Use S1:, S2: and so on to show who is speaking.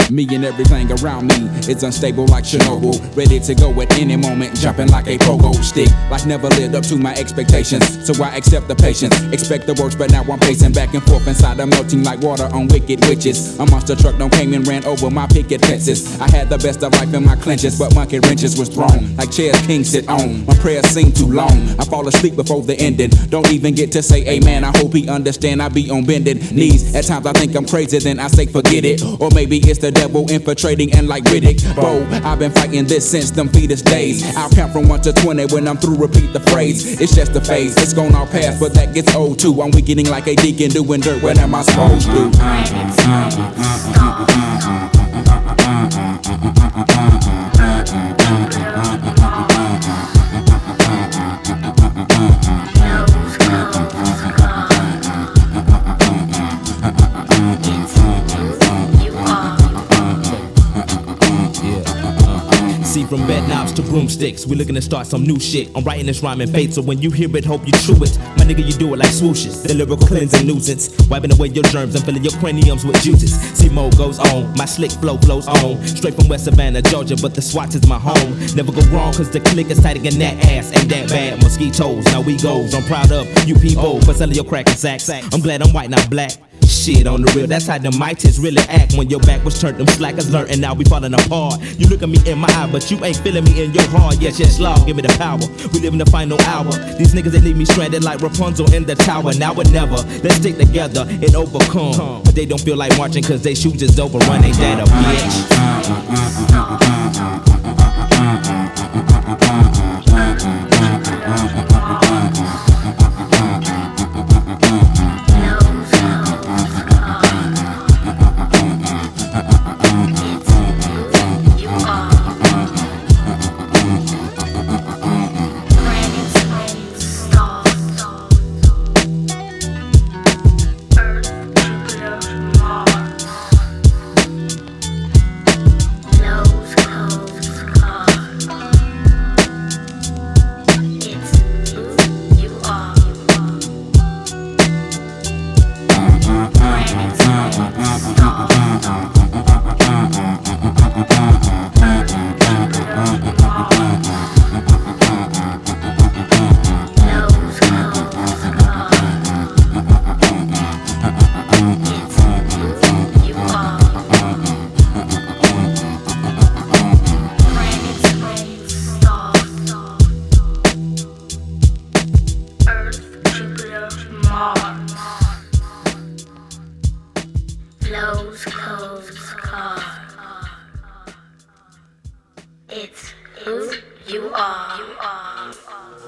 S1: Me and everything around me is unstable like Chernobyl. Ready to go at any moment, jumping like a pogo stick. Life never lived up to my expectations, so I accept the patience. Expect the worst, but now I'm pacing back and forth inside. I'm melting like water on wicked witches. A monster truck done came and ran over my picket fences. I had the best of life in my clenches, but monkey wrenches was thrown like chairs kings sit on. My prayers seem too long. I fall asleep before the ending. Don't even get to say amen. I hope he understand I be on bended knees. At times I think I'm crazy, then I say forget it. Or maybe it's the devil infiltrating, and like Riddick Bowe, I've been fighting this since them fetus days. I'll count from 1 to 20 when I'm through, repeat the phrase. It's just a phase, it's gone all past, but that gets old too. I'm weakening like a deacon doing dirt. What am I supposed to?
S2: See, from bed knobs to broomsticks, we looking to start some new shit. I'm writing this rhyme in faith, so when you hear it, hope you chew it. My nigga, you do it like swooshes, the lyrical cleansing nuisance, wiping away your germs and filling your craniums with juices. See, mo goes on, my slick flow flows on, straight from West Savannah, Georgia, but the Swats is my home. Never go wrong, cause the click is tighter than that ass. Ain't that bad, mosquitoes, now we goes. I'm proud of you people for selling your crack and sacks. I'm glad I'm white, not black. Shit, on the real, that's how the mightiest really act. When your back was turned, them slackers learned, and now we falling apart. You look at me in my eye, but you ain't feeling me in your heart. Yes, Lord, give me the power. We live in the final hour. These niggas that leave me stranded like Rapunzel in the tower. Now or never, let's stick together and overcome. But they don't feel like marching, cause they shoes just overrun. Ain't that a bitch?
S3: It's who you are.